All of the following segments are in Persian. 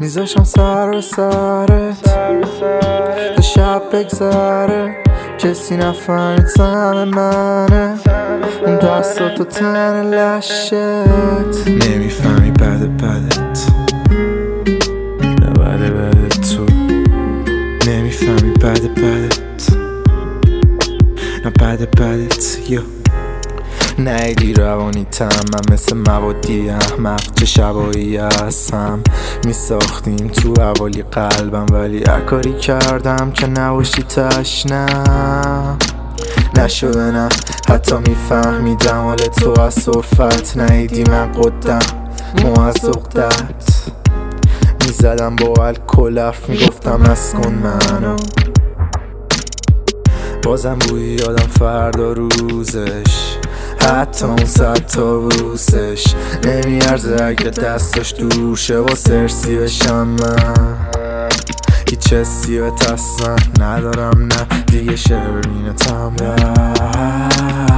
میذاشم سر به سرت تا شب بگذره، کسی نفهمید سهم منه اون دستات و تن لشت. نمیفهمی بعد بدت، نه بعد تو. نمیفهمی بعد بدت، نه بعد بدت. نیدی روانی تم، من مثل موادی احمق چه شبایی هستم میساختیم تو حوالی قلبم، ولی کاری کردم که نباشی تشنم. نشده نه حتی میفهمیدم حال تو از صرفت، نیدی من قدم از عقدت میزدم با الکل حرف میگفتم نسکن منو، بازم بوی یادم فردا روزش، حتی اون 100 تا بوسش نمیارزه اگه دستش دور شه و سرسی بشم. من هیچ حسی به تصم ندارم، نه دیگه شرمینتم رفت.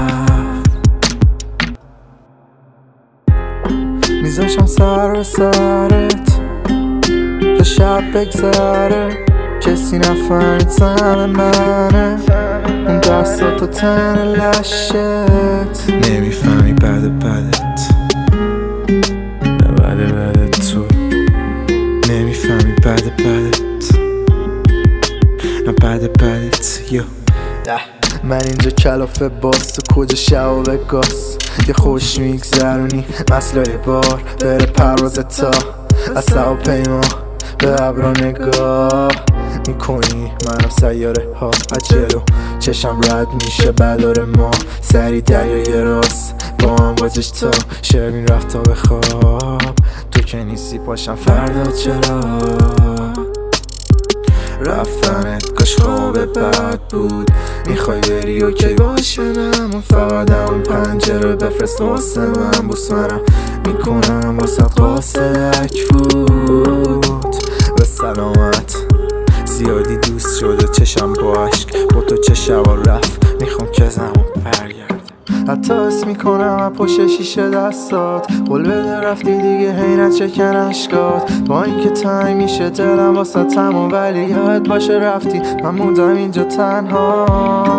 میذاشم سر به سرت تا شب بگذره، کسی نفهمید سهم منه اون دستات و تن لشت. نمیفهمی بعد بدت، نه بعد تو. نمیفهمی بعد بدت، نه بعد بدت. من اینجا کلافه باز، تو کجا شباب گاز، یه خوش میگذرونی مسئله بار بره پرواز تا از هواپیما به ابرا نگاه میکنی. منم سیاره ها عجلو چشم رد میشه بدار ما سری دریای راست با هم واجش تا شبین رفت تا به خواب. تو که نیستی پاشم فردا چرا رفتنت کاش خواب بد بود. میخوای بری اوکی باشه نمون، فقط همون پنجره بفرست واسه من، بوس منم میکنم واسه قاصدک فوت. به سلامت زیادی دوست شده چشم با عشق با تو چه شبا رفت، میخوام که زمان برگرد. حتی حس میکنم از پشت شیشه دستات، قول بده رفتی دیگه حیرت چکن اشکات، با اینکه تنگ میشه دلم واسه تمام، ولی یاد باشه رفتی من موندم اینجا تنها.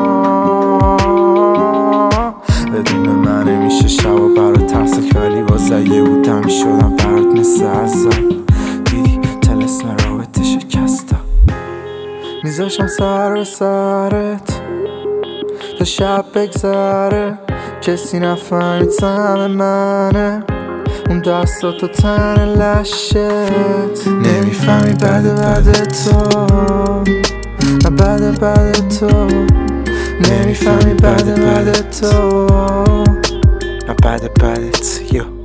بدون من نمیشه شبا برات ترسک، ولی واسه یه بودم میشدم برات مثل ازم، دیدی تلسم رابطه شکستم. میذاشم سر به سرت تا شب بگذره، کسی نفهمید سهم منه اون دستات و تن لشت. نمیفهمی بعد تو، نه بعد تو. نمیفهمی بعد تو، نه بعد بدت.